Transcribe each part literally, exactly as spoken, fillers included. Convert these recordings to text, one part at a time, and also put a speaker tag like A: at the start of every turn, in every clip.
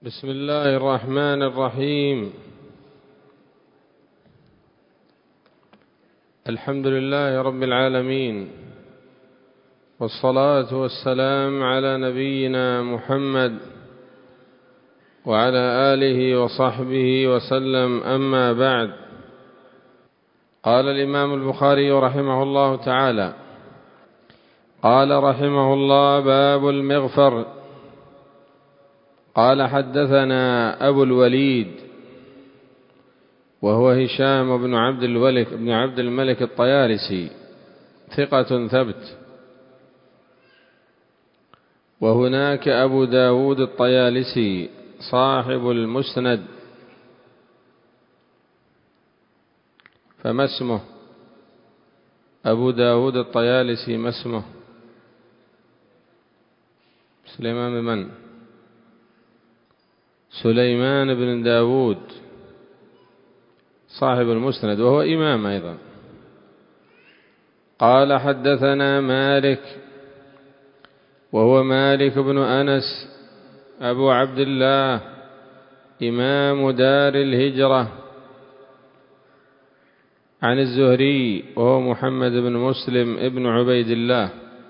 A: بسم الله الرحمن الرحيم. الحمد لله رب العالمين، والصلاة والسلام على نبينا محمد وعلى آله وصحبه وسلم. أما بعد، قال الإمام البخاري رحمه الله تعالى: قال رحمه الله: باب المغفر. قال: حدثنا أبو الوليد وهو هشام بن عبد الملك بن عبد الملك الطيالسي، ثقة ثبت. وهناك أبو داود الطيالسي صاحب المسند، فما اسمه؟ أبو داود الطيالسي ما اسمه؟ سليمان بن من؟ سليمان بن داود صاحب المسند، وهو إمام أيضا. قال: حدثنا مالك وهو مالك بن أنس أبو عبد الله، إمام دار الهجرة، عن الزهري وهو محمد بن مسلم ابن عبيد الله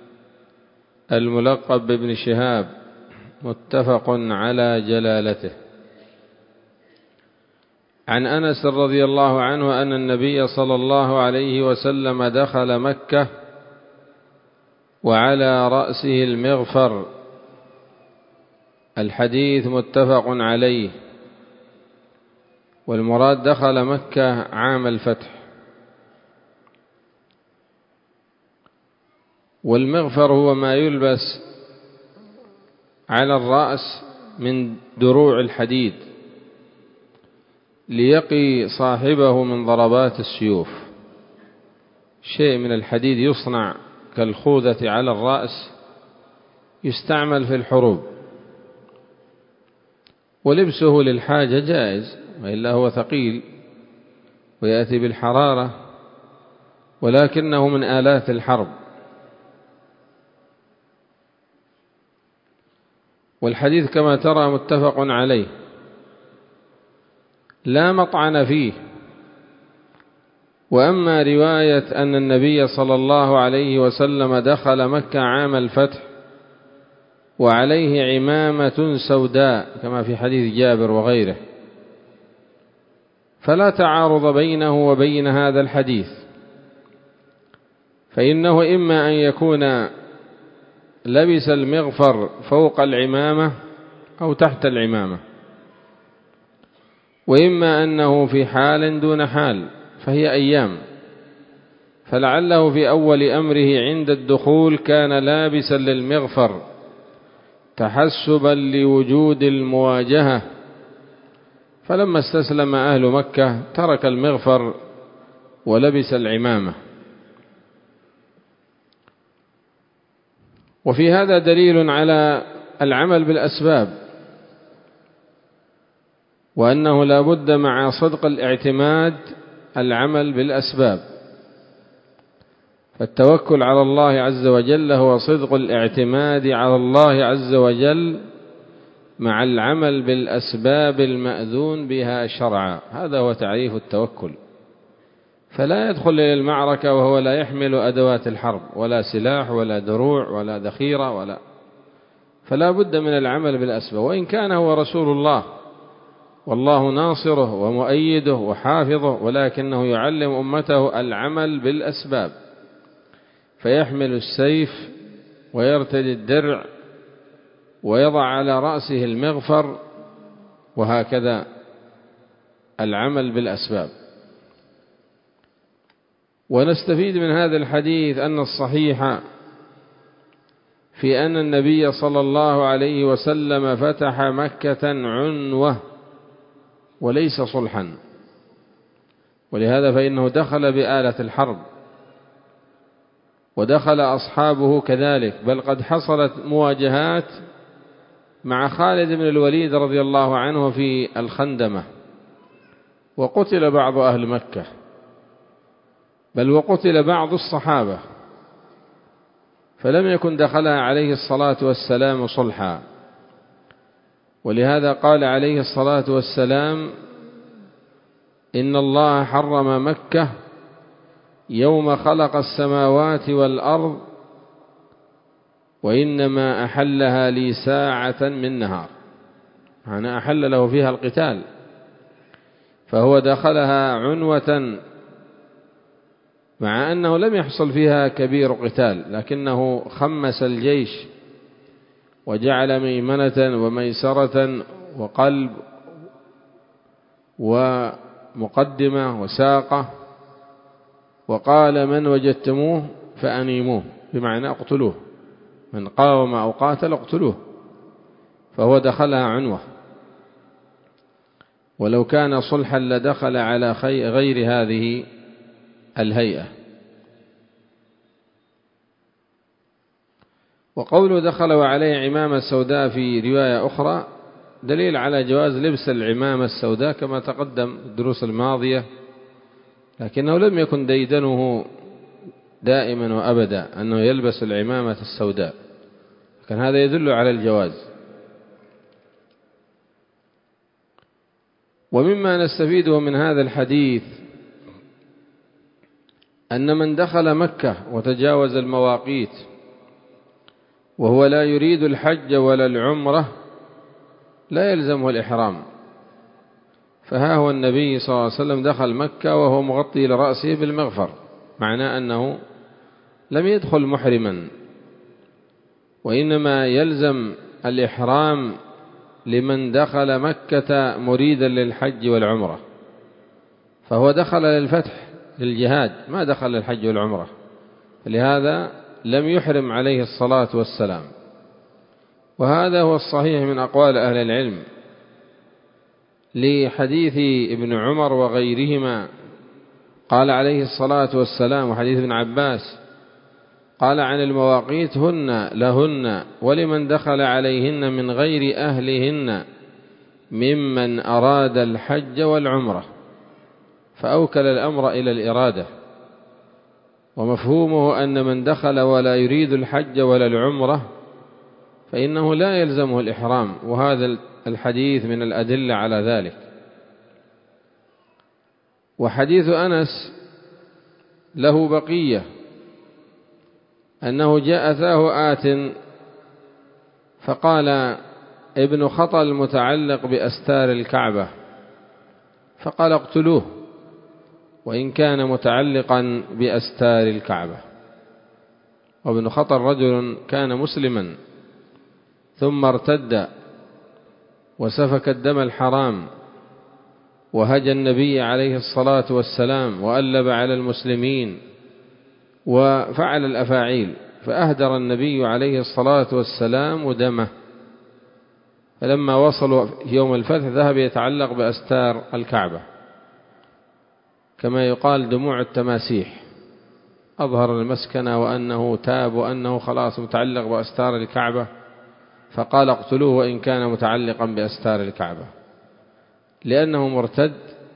A: الملقب بابن شهاب، متفق على جلالته. عن أنس رضي الله عنه أن النبي صلى الله عليه وسلم دخل مكة وعلى رأسه المغفر. الحديث متفق عليه، والمراد دخل مكة عام الفتح. والمغفر هو ما يلبس على الرأس من دروع الحديد ليقي صاحبه من ضربات السيوف. شيء من الحديد يصنع كالخوذة على الرأس، يستعمل في الحروب، ولبسه للحاجة جائز، وإلا هو ثقيل ويأتي بالحرارة، ولكنه من آلات الحرب. والحديث كما ترى متفق عليه، لا مطعن فيه. وأما رواية أن النبي صلى الله عليه وسلم دخل مكة عام الفتح وعليه عمامة سوداء كما في حديث جابر وغيره، فلا تعارض بينه وبين هذا الحديث، فإنه إما أن يكون لبس المغفر فوق العمامة أو تحت العمامة، وإما أنه في حال دون حال، فهي أيام. فلعله في أول أمره عند الدخول كان لابسا للمغفر تحسبا لوجود المواجهة، فلما استسلم أهل مكة ترك المغفر ولبس العمامة. وفي هذا دليل على العمل بالأسباب، وأنه لا بد مع صدق الاعتماد العمل بالأسباب. فالتوكل على الله عز وجل هو صدق الاعتماد على الله عز وجل مع العمل بالأسباب المأذون بها شرعا. هذا هو تعريف التوكل. فلا يدخل إلى المعركة وهو لا يحمل أدوات الحرب ولا سلاح ولا دروع ولا ذخيرة ولا، فلا بد من العمل بالأسباب. وإن كان هو رسول الله والله ناصره ومؤيده وحافظه، ولكنه يعلم أمته العمل بالأسباب، فيحمل السيف ويرتدي الدرع ويضع على رأسه المغفر، وهكذا العمل بالأسباب. ونستفيد من هذا الحديث أن الصحيح في أن النبي صلى الله عليه وسلم فتح مكة عنوة وليس صلحا، ولهذا فإنه دخل بآلة الحرب، ودخل أصحابه كذلك، بل قد حصلت مواجهات مع خالد بن الوليد رضي الله عنه في الخندمة، وقتل بعض أهل مكة، بل وقتل بعض الصحابة، فلم يكن دخلها عليه الصلاة والسلام صلحا. ولهذا قال عليه الصلاة والسلام: إن الله حرم مكة يوم خلق السماوات والأرض، وإنما أحلها لي ساعة من نهار. أنا أحل له فيها القتال، فهو دخلها عنوة، مع أنه لم يحصل فيها كبير قتال، لكنه خمس الجيش وجعل ميمنة وميسرة وقلب ومقدمة وساقة، وقال: من وجدتموه فأنيموه، بمعنى اقتلوه، من قاوم أو قاتل اقتلوه. فهو دخلها عنوة، ولو كان صلحا لدخل على غير هذه الهيئة. وقوله دخل وعليه عمامة سوداء في رواية أخرى دليل على جواز لبس العمامة السوداء كما تقدم الدروس الماضية، لكنه لم يكن ديدنه دائما وأبدا أنه يلبس العمامة السوداء، لكن هذا يدل على الجواز. ومما نستفيده من هذا الحديث أن من دخل مكة وتجاوز المواقيت وهو لا يريد الحج ولا العمرة لا يلزمه الإحرام. فها هو النبي صلى الله عليه وسلم دخل مكة وهو مغطي لرأسه بالمغفر، معناه أنه لم يدخل محرما، وإنما يلزم الإحرام لمن دخل مكة مريدا للحج والعمرة، فهو دخل للفتح للجهاد، ما دخل للحج والعمرة، لهذا لم يحرم عليه الصلاة والسلام. وهذا هو الصحيح من أقوال أهل العلم، لحديث ابن عمر وغيرهما قال عليه الصلاة والسلام، وحديث ابن عباس قال عن المواقيت: هن لهن ولمن دخل عليهن من غير أهلهن ممن أراد الحج والعمرة، فأوكل الأمر إلى الإرادة. ومفهومه أن من دخل ولا يريد الحج ولا العمرة فإنه لا يلزمه الإحرام، وهذا الحديث من الأدلة على ذلك. وحديث أنس له بقية، أنه جاء ذاه آت فقال: ابن خطل متعلق بأستار الكعبة، فقال: اقتلوه وإن كان متعلقا بأستار الكعبة. وابن خطل رجل كان مسلما ثم ارتد وسفك الدم الحرام وهجى النبي عليه الصلاة والسلام وألب على المسلمين وفعل الأفاعيل، فأهدر النبي عليه الصلاة والسلام دمه. فلما وصلوا يوم الفتح ذهب يتعلق بأستار الكعبة، كما يقال دموع التماسيح، أظهر المسكنة وأنه تاب وأنه خلاص متعلق بأستار الكعبة، فقال: اقتلوه وإن كان متعلقا بأستار الكعبة، لأنه مرتد.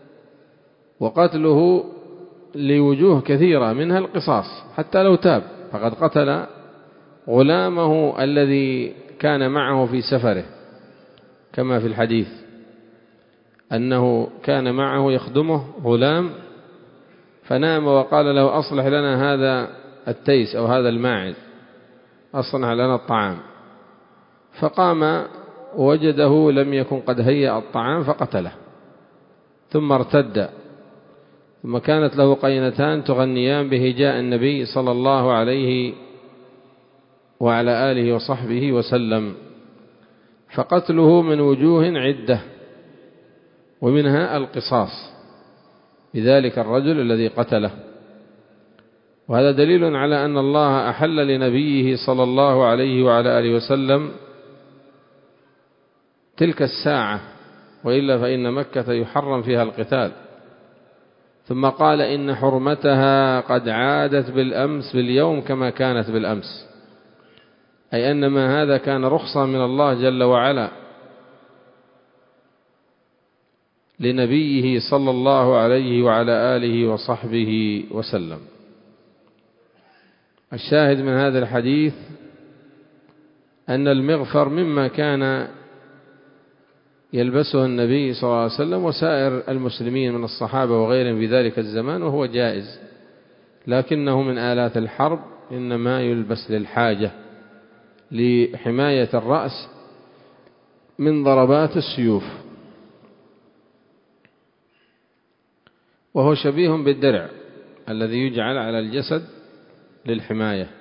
A: وقتله لوجوه كثيرة منها القصاص، حتى لو تاب فقد قتل غلامه الذي كان معه في سفره، كما في الحديث أنه كان معه يخدمه غلام فنام وقال له: أصلح لنا هذا التيس أو هذا الماعز، أصنع لنا الطعام. فقام ووجده لم يكن قد هيأ الطعام فقتله، ثم ارتد. ثم كانت له قينتان تغنيان بهجاء النبي صلى الله عليه وعلى آله وصحبه وسلم. فقتله من وجوه عدة، ومنها القصاص بذلك الرجل الذي قتله. وهذا دليل على أن الله أحل لنبيه صلى الله عليه وعلى آله وسلم تلك الساعة، وإلا فإن مكة يحرم فيها القتال. ثم قال: إن حرمتها قد عادت بالأمس باليوم كما كانت بالأمس، أي أن ما هذا كان رخصة من الله جل وعلا لنبيه صلى الله عليه وعلى آله وصحبه وسلم. الشاهد من هذا الحديث أن المغفر مما كان يلبسه النبي صلى الله عليه وسلم وسائر المسلمين من الصحابة وغيرهم في ذلك الزمان، وهو جائز، لكنه من آلات الحرب، إنما يلبس للحاجة لحماية الرأس من ضربات السيوف، وهو شبيه بالدرع الذي يجعل على الجسد للحماية.